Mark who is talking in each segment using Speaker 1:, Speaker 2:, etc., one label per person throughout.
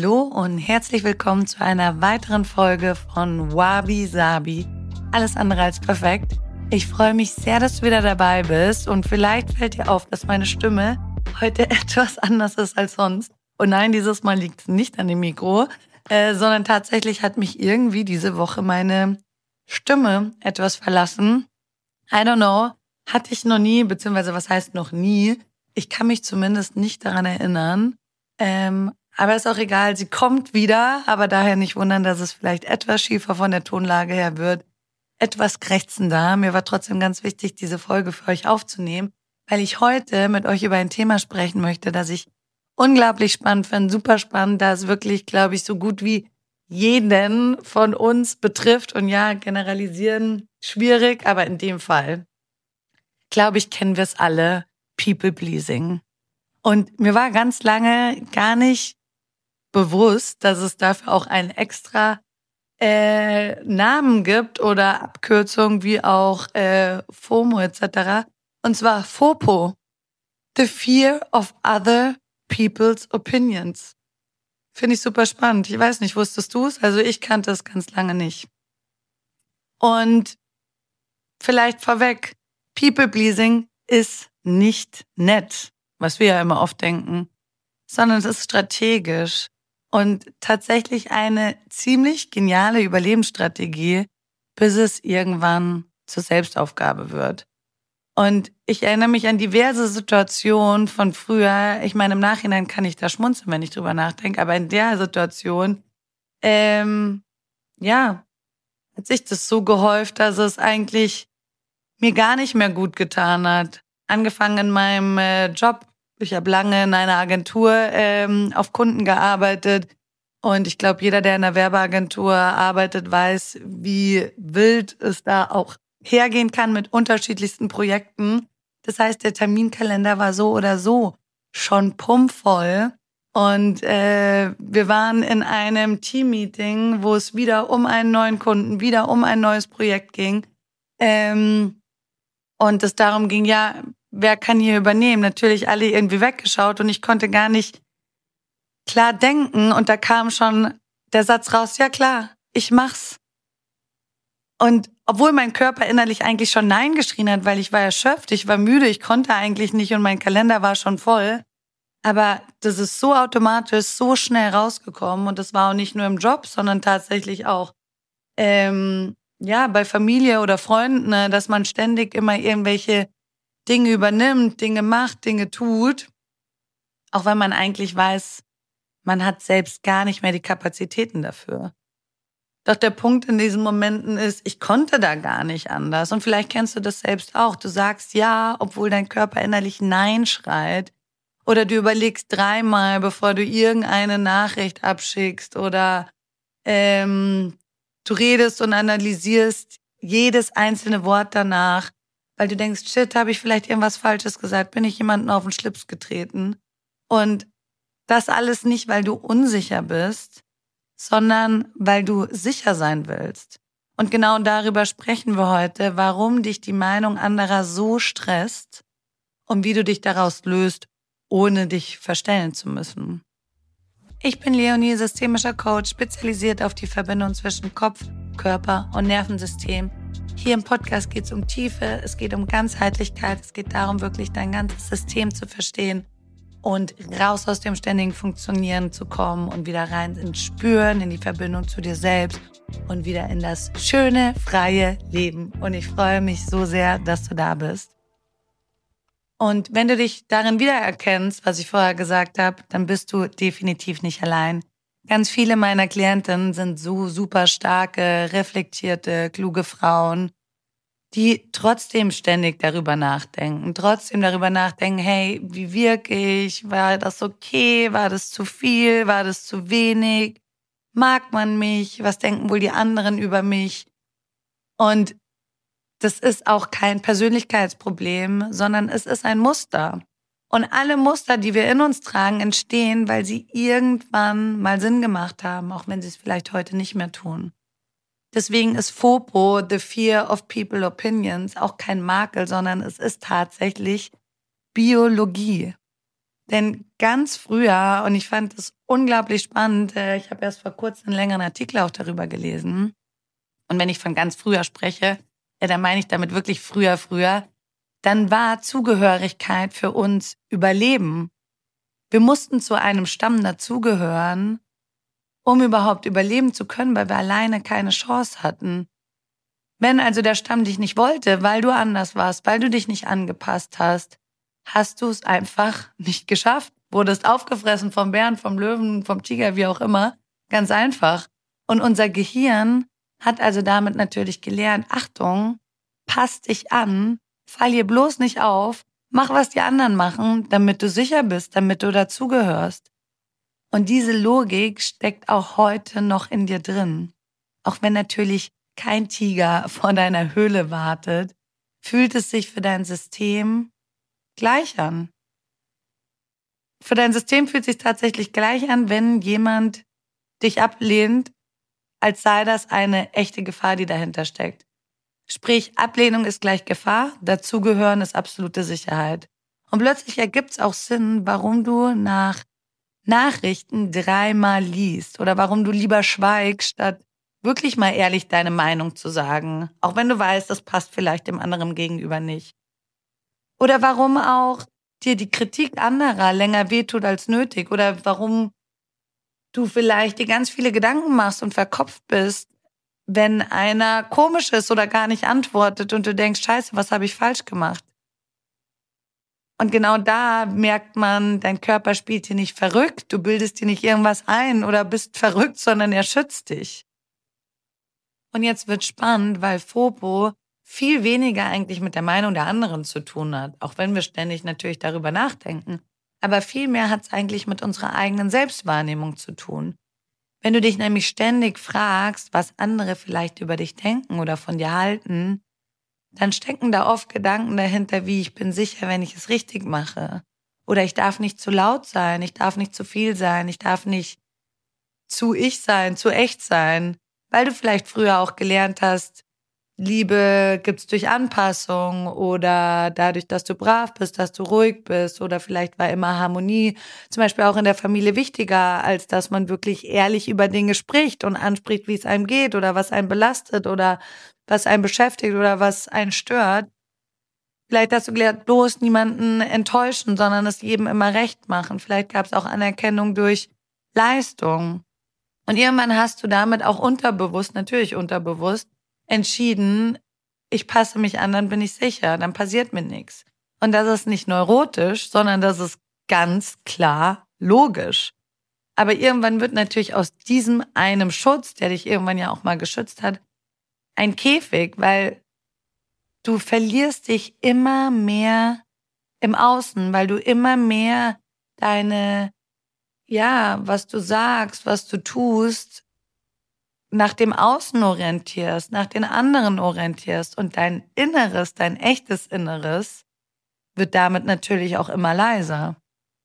Speaker 1: Hallo und herzlich willkommen zu einer weiteren Folge von Wabi Sabi. Alles andere als perfekt. Ich freue mich sehr, dass du wieder dabei bist und vielleicht fällt dir auf, dass meine Stimme heute etwas anders ist als sonst. Und nein, dieses Mal liegt es nicht an dem Mikro, sondern tatsächlich hat mich irgendwie diese Woche meine Stimme etwas verlassen. I don't know, hatte ich noch nie, beziehungsweise was heißt noch nie? Ich kann mich zumindest nicht daran erinnern. Aber ist auch egal, sie kommt wieder, aber daher nicht wundern, dass es vielleicht etwas schiefer von der Tonlage her wird, etwas krächzender. Mir war trotzdem ganz wichtig, diese Folge für euch aufzunehmen, weil ich heute mit euch über ein Thema sprechen möchte, das ich unglaublich spannend finde, super spannend, da es wirklich, glaube ich, so gut wie jeden von uns betrifft. Und ja, generalisieren schwierig, aber in dem Fall, glaube ich, kennen wir es alle, People-Pleasing. Und mir war ganz lange gar nicht bewusst, dass es dafür auch einen extra Namen gibt oder Abkürzung wie auch FOMO etc. Und zwar FOPO, The Fear of Other People's Opinions. Finde ich super spannend. Ich weiß nicht, wusstest du es? Also ich kannte es ganz lange nicht. Und vielleicht vorweg, People-Pleasing ist nicht nett, was wir ja immer oft denken, sondern es ist strategisch und tatsächlich eine ziemlich geniale Überlebensstrategie, bis es irgendwann zur Selbstaufgabe wird. Und ich erinnere mich an diverse Situationen von früher. Ich meine, im Nachhinein kann ich da schmunzeln, wenn ich drüber nachdenke, aber in der Situation, ja, hat sich das so gehäuft, dass es eigentlich mir gar nicht mehr gut getan hat. Angefangen in meinem Job. Ich habe lange in einer Agentur auf Kunden gearbeitet. Und ich glaube, jeder, der in einer Werbeagentur arbeitet, weiß, wie wild es da auch hergehen kann mit unterschiedlichsten Projekten. Das heißt, der Terminkalender war so oder so schon pumpvoll. Und wir waren in einem Teammeeting, wo es wieder um einen neuen Kunden, wieder um ein neues Projekt ging. Und es darum ging, ja, wer kann hier übernehmen? Natürlich alle irgendwie weggeschaut und ich konnte gar nicht klar denken. Und da kam schon der Satz raus, ja klar, ich mach's. Und obwohl mein Körper innerlich eigentlich schon Nein geschrien hat, weil ich war erschöpft, ich war müde, ich konnte eigentlich nicht und mein Kalender war schon voll. Aber das ist so automatisch, so schnell rausgekommen und das war auch nicht nur im Job, sondern tatsächlich auch ja, bei Familie oder Freunden, ne, dass man ständig immer irgendwelche Dinge übernimmt, Dinge macht, Dinge tut, auch wenn man eigentlich weiß, man hat selbst gar nicht mehr die Kapazitäten dafür. Doch der Punkt in diesen Momenten ist, ich konnte da gar nicht anders. Und vielleicht kennst du das selbst auch. Du sagst ja, obwohl dein Körper innerlich Nein schreit. Oder du überlegst dreimal, bevor du irgendeine Nachricht abschickst. Oder du redest und analysierst jedes einzelne Wort danach, weil du denkst, shit, habe ich vielleicht irgendwas Falsches gesagt? Bin ich jemandem auf den Schlips getreten? Und das alles nicht, weil du unsicher bist, sondern weil du sicher sein willst. Und genau darüber sprechen wir heute, warum dich die Meinung anderer so stresst und wie du dich daraus löst, ohne dich verstellen zu müssen. Ich bin Leonie, systemischer Coach, spezialisiert auf die Verbindung zwischen Kopf, Körper und Nervensystem. Hier im Podcast geht es um Tiefe, es geht um Ganzheitlichkeit, es geht darum, wirklich dein ganzes System zu verstehen und raus aus dem ständigen Funktionieren zu kommen und wieder rein ins Spüren, in die Verbindung zu dir selbst und wieder in das schöne, freie Leben. Und ich freue mich so sehr, dass du da bist. Und wenn du dich darin wiedererkennst, was ich vorher gesagt habe, dann bist du definitiv nicht allein. Ganz viele meiner Klientinnen sind so super starke, reflektierte, kluge Frauen, die trotzdem ständig darüber nachdenken, hey, wie wirke ich? War das okay? War das zu viel? War das zu wenig? Mag man mich? Was denken wohl die anderen über mich? Und das ist auch kein Persönlichkeitsproblem, sondern es ist ein Muster. Und alle Muster, die wir in uns tragen, entstehen, weil sie irgendwann mal Sinn gemacht haben, auch wenn sie es vielleicht heute nicht mehr tun. Deswegen ist FOPO, The Fear of People Opinions, auch kein Makel, sondern es ist tatsächlich Biologie. Denn ganz früher, und ich fand es unglaublich spannend, ich habe erst vor kurzem einen längeren Artikel auch darüber gelesen. Und wenn ich von ganz früher spreche, dann meine ich damit wirklich früher, dann war Zugehörigkeit für uns Überleben. Wir mussten zu einem Stamm dazugehören, um überhaupt überleben zu können, weil wir alleine keine Chance hatten. Wenn also der Stamm dich nicht wollte, weil du anders warst, weil du dich nicht angepasst hast, hast du es einfach nicht geschafft. Wurdest aufgefressen vom Bären, vom Löwen, vom Tiger, wie auch immer. Ganz einfach. Und unser Gehirn hat also damit natürlich gelernt, Achtung, pass dich an, fall hier bloß nicht auf, mach, was die anderen machen, damit du sicher bist, damit du dazugehörst. Und diese Logik steckt auch heute noch in dir drin. Auch wenn natürlich kein Tiger vor deiner Höhle wartet, fühlt es sich für dein System gleich an. Für dein System fühlt es sich tatsächlich gleich an, wenn jemand dich ablehnt, als sei das eine echte Gefahr, die dahinter steckt. Sprich, Ablehnung ist gleich Gefahr, dazugehören ist absolute Sicherheit. Und plötzlich ergibt es auch Sinn, warum du nach Nachrichten dreimal liest oder warum du lieber schweigst, statt wirklich mal ehrlich deine Meinung zu sagen, auch wenn du weißt, das passt vielleicht dem anderen gegenüber nicht. Oder warum auch dir die Kritik anderer länger wehtut als nötig oder warum du vielleicht dir ganz viele Gedanken machst und verkopft bist, wenn einer komisch ist oder gar nicht antwortet und du denkst, Scheiße, was habe ich falsch gemacht? Und genau da merkt man, dein Körper spielt dir nicht verrückt, du bildest dir nicht irgendwas ein oder bist verrückt, sondern er schützt dich. Und jetzt wird spannend, weil FOPO viel weniger eigentlich mit der Meinung der anderen zu tun hat, auch wenn wir ständig natürlich darüber nachdenken. Aber viel mehr hat es eigentlich mit unserer eigenen Selbstwahrnehmung zu tun. Wenn du dich nämlich ständig fragst, was andere vielleicht über dich denken oder von dir halten, dann stecken da oft Gedanken dahinter, wie ich bin sicher, wenn ich es richtig mache. Oder ich darf nicht zu laut sein, ich darf nicht zu viel sein, ich darf nicht zu ich sein, zu echt sein. Weil du vielleicht früher auch gelernt hast, Liebe gibt's durch Anpassung oder dadurch, dass du brav bist, dass du ruhig bist oder vielleicht war immer Harmonie zum Beispiel auch in der Familie wichtiger, als dass man wirklich ehrlich über Dinge spricht und anspricht, wie es einem geht oder was einen belastet oder was einen beschäftigt oder was einen stört. Vielleicht hast du gelernt, bloß niemanden enttäuschen, sondern es jedem immer recht machen. Vielleicht gab es auch Anerkennung durch Leistung. Und irgendwann hast du damit auch unterbewusst, natürlich unterbewusst, entschieden, ich passe mich an, dann bin ich sicher, dann passiert mir nichts. Und das ist nicht neurotisch, sondern das ist ganz klar logisch. Aber irgendwann wird natürlich aus diesem einem Schutz, der dich irgendwann ja auch mal geschützt hat, ein Käfig, weil du verlierst dich immer mehr im Außen, weil du immer mehr deine, ja, was du sagst, was du tust, nach dem Außen orientierst, nach den anderen orientierst und dein Inneres, dein echtes Inneres wird damit natürlich auch immer leiser.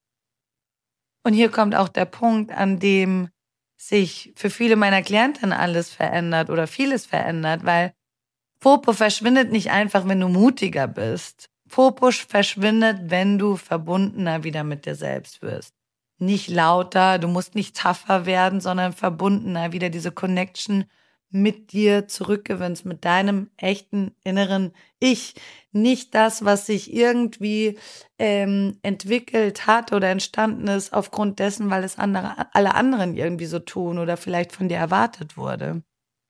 Speaker 1: Und hier kommt auch der Punkt, an dem sich für viele meiner Klientinnen alles verändert oder vieles verändert, weil FOPO verschwindet nicht einfach, wenn du mutiger bist. FOPO verschwindet, wenn du verbundener wieder mit dir selbst wirst. Nicht lauter, du musst nicht tougher werden, sondern verbundener, wieder diese Connection mit dir zurückgewinnst, mit deinem echten inneren Ich. Nicht das, was sich irgendwie entwickelt hat oder entstanden ist aufgrund dessen, weil es alle anderen irgendwie so tun oder vielleicht von dir erwartet wurde.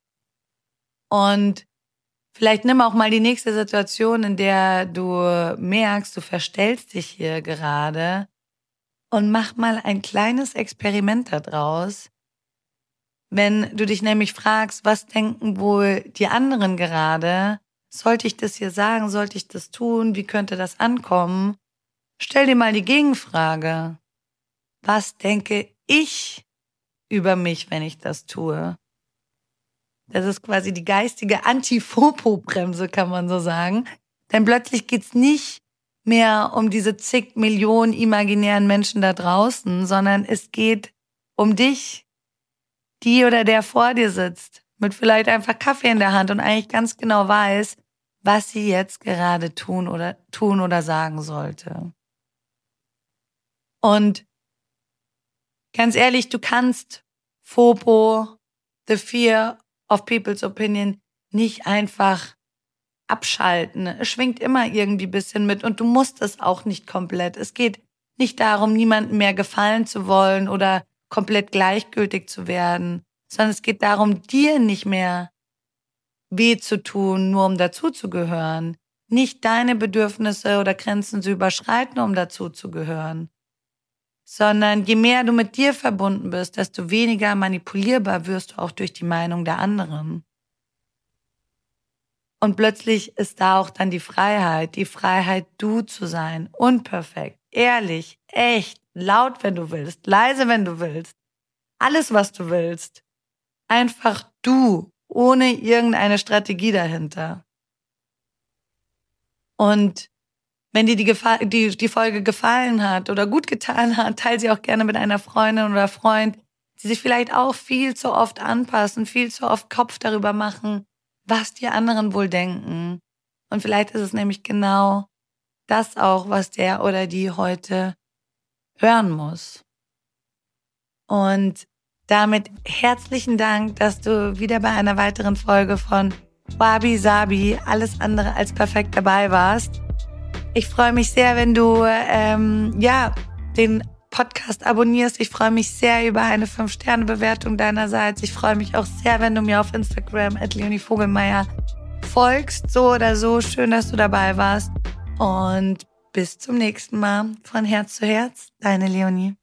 Speaker 1: Und vielleicht nimm auch mal die nächste Situation, in der du merkst, du verstellst dich hier gerade und mach mal ein kleines Experiment daraus. Wenn du dich nämlich fragst, was denken wohl die anderen gerade? Sollte ich das hier sagen? Sollte ich das tun? Wie könnte das ankommen? Stell dir mal die Gegenfrage. Was denke ich über mich, wenn ich das tue? Das ist quasi die geistige Anti-Fopo-Bremse, kann man so sagen. Denn plötzlich geht's nicht mehr um diese zig Millionen imaginären Menschen da draußen, sondern es geht um dich, die oder der vor dir sitzt, mit vielleicht einfach Kaffee in der Hand und eigentlich ganz genau weiß, was sie jetzt gerade tun oder sagen sollte. Und ganz ehrlich, du kannst FOPO, the fear of people's opinion, nicht einfach abschalten. Es schwingt immer irgendwie ein bisschen mit und du musst es auch nicht komplett. Es geht nicht darum, niemandem mehr gefallen zu wollen oder komplett gleichgültig zu werden, sondern es geht darum, dir nicht mehr weh zu tun, nur um dazuzugehören. Nicht deine Bedürfnisse oder Grenzen zu überschreiten, um dazuzugehören. Sondern je mehr du mit dir verbunden bist, desto weniger manipulierbar wirst du auch durch die Meinung der anderen. Und plötzlich ist da auch dann die Freiheit, du zu sein, unperfekt, ehrlich, echt, laut, wenn du willst, leise, wenn du willst, alles, was du willst. Einfach du, ohne irgendeine Strategie dahinter. Und wenn dir die Folge gefallen hat oder gut getan hat, teile sie auch gerne mit einer Freundin oder Freund, die sich vielleicht auch viel zu oft anpassen, viel zu oft Kopf darüber machen, was die anderen wohl denken. Und vielleicht ist es nämlich genau das auch, was der oder die heute hören muss. Und damit herzlichen Dank, dass du wieder bei einer weiteren Folge von Wabi Sabi, alles andere als perfekt dabei warst. Ich freue mich sehr, wenn du den Podcast abonnierst. Ich freue mich sehr über eine 5-Sterne-Bewertung deinerseits. Ich freue mich auch sehr, wenn du mir auf Instagram @leonievogelmeier folgst. So oder so, schön, dass du dabei warst. Und bis zum nächsten Mal. Von Herz zu Herz, deine Leonie.